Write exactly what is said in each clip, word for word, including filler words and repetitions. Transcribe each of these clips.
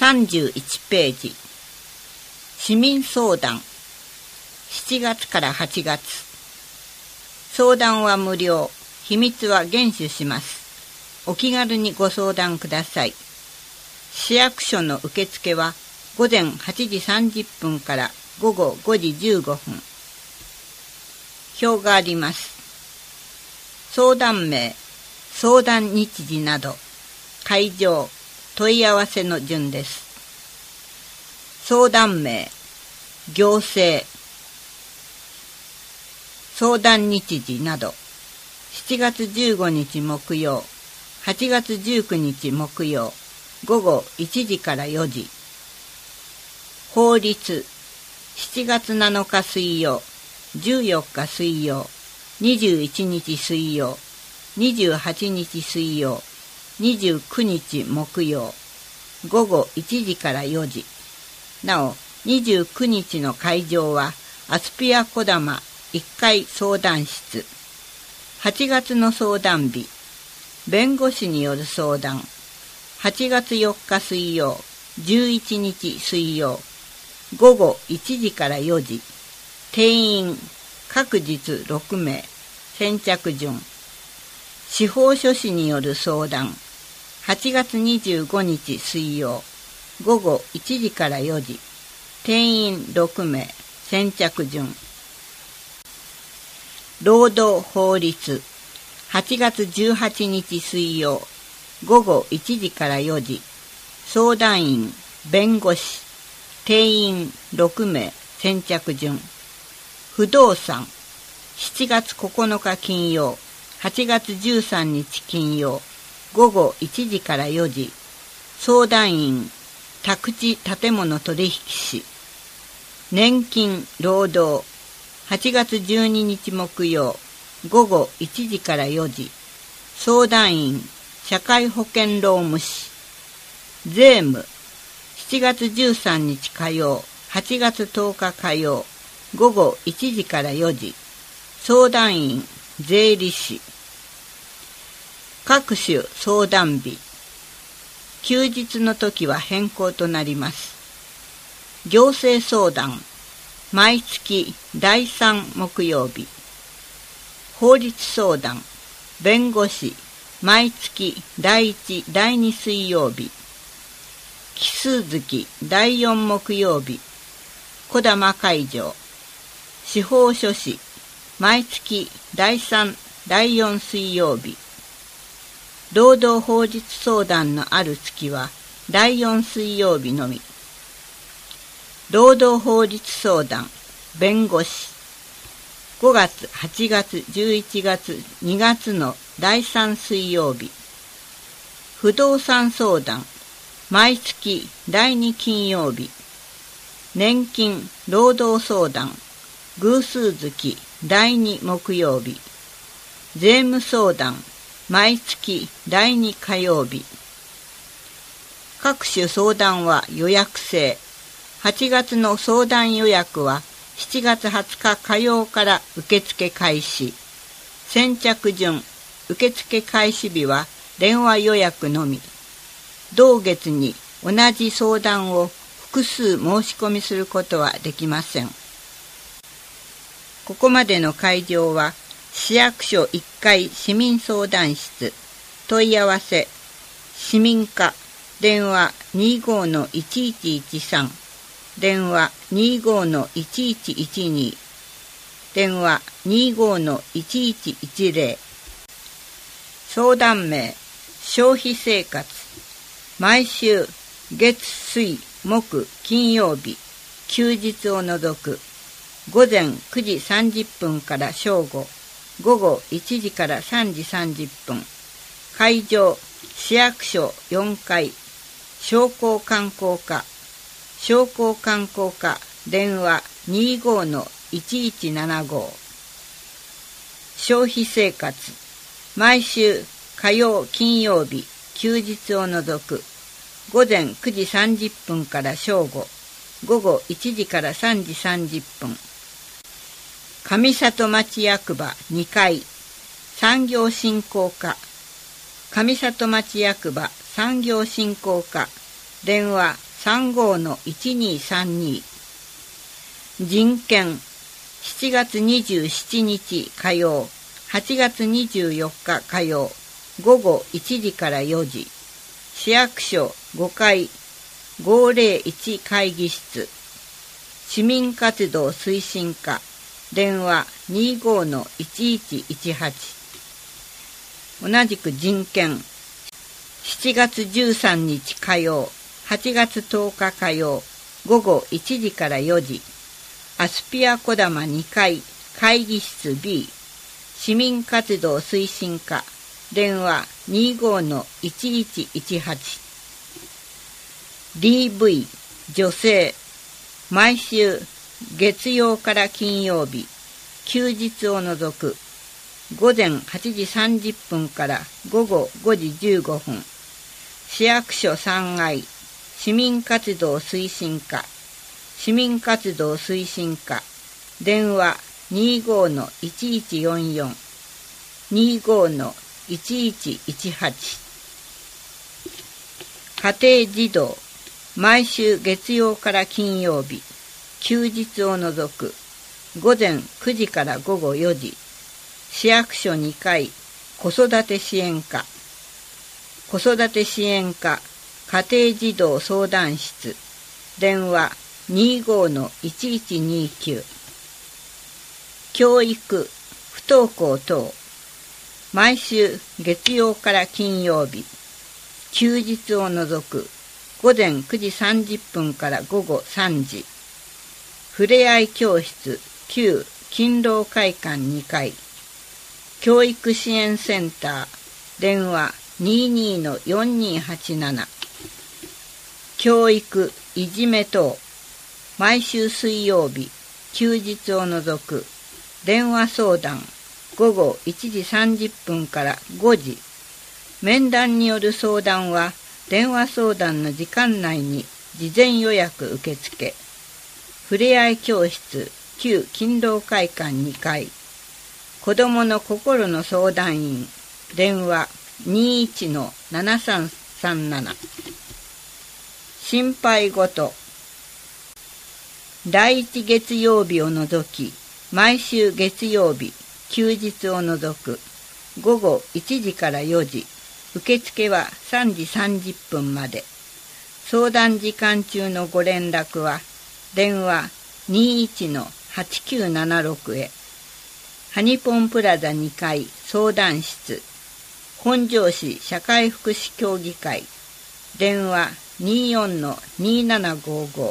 さんじゅういちページ。市民相談。しちがつからはちがつ。相談は無料。秘密は厳守します。お気軽にご相談ください。市役所の受付は午前はちじさんじゅっぷんから午後ごじじゅうごふん。表があります。相談名、相談日時など、会場、問い合わせの順です。相談名、行政、相談日時など、しちがつじゅうごにち木曜、はちがつじゅうくにち木曜、午後いちじからよじ。法律、しちがつなのか水曜、じゅうよっか水曜、にじゅういちにち水曜、にじゅうはちにち水曜、にじゅうくにち木曜、午後いちじからよじ。なお、にじゅうくにちの会場はアスピアこだまいっかい相談室。はちがつの相談日、弁護士による相談。はちがつよっか水曜、じゅういちにち水曜、午後いちじからよじ。定員、各日ろくめい。先着順。司法書士による相談。はちがつにじゅうごにち水曜、午後いちじからよじ。定員ろくめい。先着順。労働法律。はちがつじゅうはちにち水曜、午後いちじからよじ。相談員、弁護士。定員ろくめい。先着順。不動産。しちがつここのか金曜、はちがつじゅうさんにち金曜、午後いちじからよじ。相談員、宅地建物取引士。年金労働。はちがつじゅうににち木曜、午後いちじからよじ。相談員、社会保険労務士。税務。しちがつじゅうさんにち火曜、はちがつとおか火曜、午後いちじからよじ。相談員、税理士。各種相談日。休日の時は変更となります。行政相談。毎月だいさん木曜日。法律相談。弁護士。毎月だいいち、だいに水曜日。奇数月だいよん木曜日。児玉会場。司法書士。毎月だいさん、だいよん水曜日。労働法律相談のある月はだいよん水曜日のみ。労働法律相談、弁護士。ごがつ、はちがつ、じゅういちがつ、にがつのだいさん水曜日。不動産相談、毎月だいに金曜日。年金、労働相談、偶数月だいに木曜日。税務相談、毎月だいに火曜日。各種相談は予約制。はちがつの相談予約はしちがつはつか火曜から受付開始。先着順、受付開始日は電話予約のみ。同月に同じ相談を複数申し込みすることはできません。ここまでの会場は市役所いっかい市民相談室。問い合わせ市民課電話 にじゅうごのいちいちいちさん、電話 にじゅうごのいちいちいちに、電話 にじゅうごのいちいちいちゼロ。相談名、消費生活。毎週月水木金曜日、休日を除く。午前くじさんじゅっぷんから正午、午後いちじからさんじさんじゅっぷん。会場、市役所よんかい。商工観光課。商工観光課、電話 にじゅうごのいちいちななご。消費生活。毎週火曜金曜日、休日を除く。午前くじさんじゅっぷんから正午、午後いちじからさんじさんじゅっぷん。上里町役場にかい、産業振興課。上里町役場産業振興課、電話さんごのいちにさんに。人権しちがつにじゅうしちにち火曜、はちがつにじゅうよっか火曜、ごごいちじからよじ。市役所ごかいごまるいち会議室。市民活動推進課。電話 にじゅうごのいちいちいちはち。同じく人権しちがつじゅうさんにち火曜、はちがつとおか火曜、ごごいちじからよじ。アスピアこだまにかい会議室 B。市民活動推進課。電話 にじゅうごのいちいちいちはち。ディーブイ 女性。毎週月曜から金曜日、休日を除くごぜんはちじさんじゅっぷんからごごごじじゅうごふん。市役所さんがい市民活動推進課。市民活動推進課。電話 にじゅうごのいちいちよんよん。にじゅうごのいちいちいちはち。家庭児童。毎週月曜から金曜日、休日を除くごぜんくじからごごよじ。市役所にかい子育て支援課。子育て支援課家庭児童相談室。電話 にじゅうごのいちいちにきゅう。教育不登校等。毎週月曜から金曜日、休日を除くごぜんくじさんじゅっぷんからごごさんじ。ふれあい教室旧勤労会館にかい。教育支援センター。電話 にじゅうにのよんにはちなな。教育いじめ等。毎週水曜日、休日を除く電話相談ごごいちじさんじゅっぷんからごじ。面談による相談は電話相談の時間内に事前予約受付。ふれあい教室旧勤労会館にかい。子どもの心の相談員。電話 にじゅういちのななさんさんなな。心配事。第一月曜日を除き毎週月曜日、休日を除くごごいちじからよじ。受付はさんじさんじゅっぷんまで。相談時間中のご連絡は電話 にじゅういちのはちきゅうななろく へ。ハニポンプラザにかい相談室。本庄市社会福祉協議会。電話 にじゅうよんのにななごご。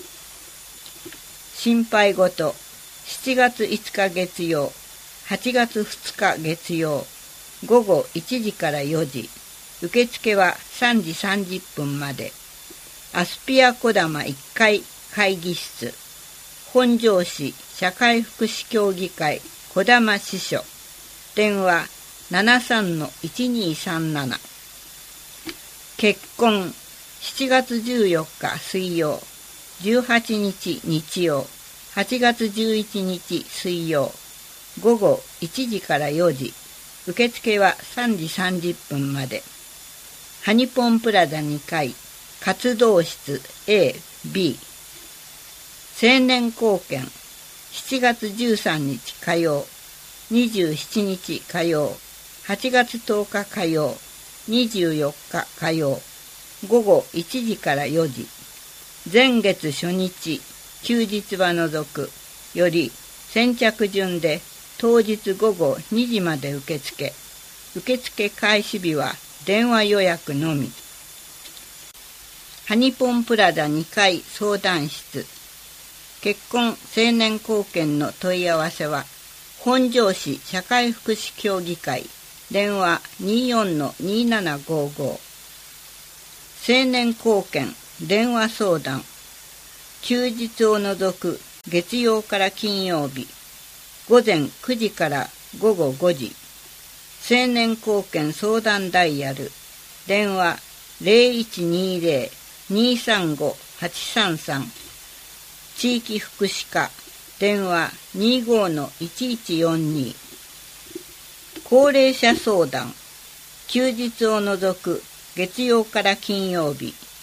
心配事。しちがついつか月曜、はちがつふつか月曜、ごごいちじからよじ。受付はさんじさんじゅっぷんまで。アスピアこだまいっかい会議室。本庄市社会福祉協議会こだま支所。電話 ななさんのいちにさんなな。結婚しちがつじゅうよっか水曜、じゅうはちにち日曜、はちがつじゅういちにち水曜、ごごいちじからよじ。受付はさんじさんじゅっぷんまで。ハニポンプラザにかい活動室 エー、ビー。青年貢献しちがつじゅうさんにち火曜、にじゅうしちにち火曜、はちがつとおか火曜、にじゅうよっか火曜、ごごいちじからよじ。前月初日、休日は除くより先着順で当日ごごにじまで受付。受付開始日は電話予約のみ。ハニポンプラザにかい相談室。結婚青年貢献の問い合わせは本庄市社会福祉協議会。電話 にじゅうよんのにななごご。青年貢献電話相談。休日を除く月曜から金曜日、ごぜんくじからごごごじ。青年貢献相談ダイヤル。電話 ゼロいちにゼロ にさんご はちさんさん。地域福祉課。電話 にじゅうごのいちいちよんに。高齢者相談。休日を除く月曜から金曜日、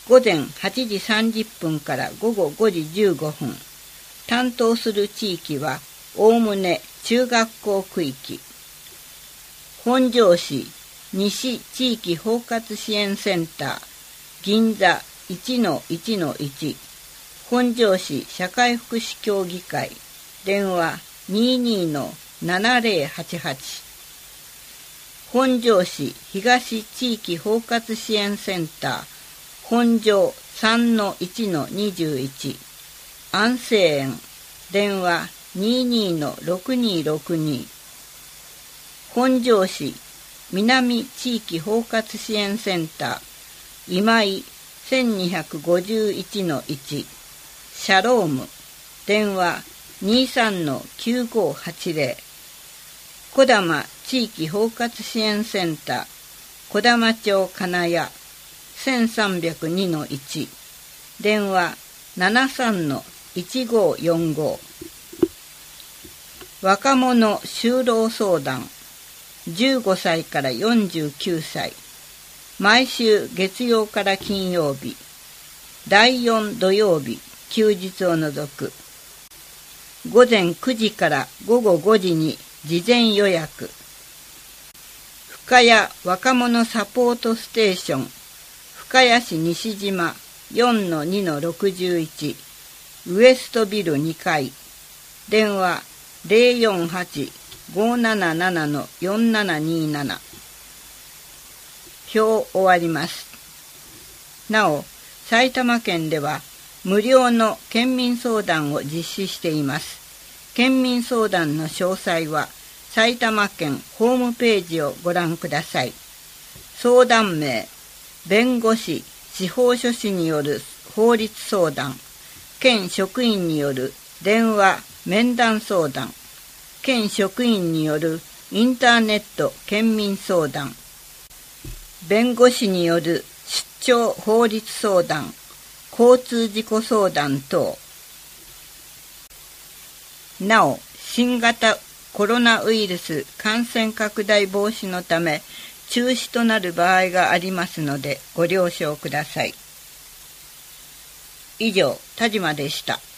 午前はちじさんじゅっぷんから午後ごじじゅうごふん。担当する地域はおおむね中学校区域。本庄市西地域包括支援センター銀座 いちのいちのいち、本庄市社会福祉協議会電話 にじゅうにのななぜろはちはち、本庄市東地域包括支援センター本庄 さんのいちのにじゅういち、安政園電話 にじゅうにのろくにろくに、本庄市南地域包括支援センター今井 せんにひゃくごじゅういちのいち、シャローム電話 にじゅうさんのきゅうごはちぜろ、小玉地域包括支援センター小玉町金谷 せんさんびゃくにのいち、電話 ななじゅうさんのいちごよんご、若者就労相談じゅうごさいからよんじゅうきゅうさい、毎週月曜から金曜日、だいよん土曜日休日を除く、午前くじから午後ごじに事前予約。深谷若者サポートステーション深谷市西島 よんのにのろくじゅういち、ウエストビルにかい電話 ゼロよんはち ごーなななな のよんななにーなな。表終わります。なお、埼玉県では無料の県民相談を実施しています。県民相談の詳細は埼玉県ホームページをご覧ください。相談名、弁護士、司法書士による法律相談、県職員による電話面談相談、県職員によるインターネット県民相談、弁護士による出張法律相談、交通事故相談等。なお、新型コロナウイルス感染拡大防止のため中止となる場合がありますのでご了承ください。以上、田島でした。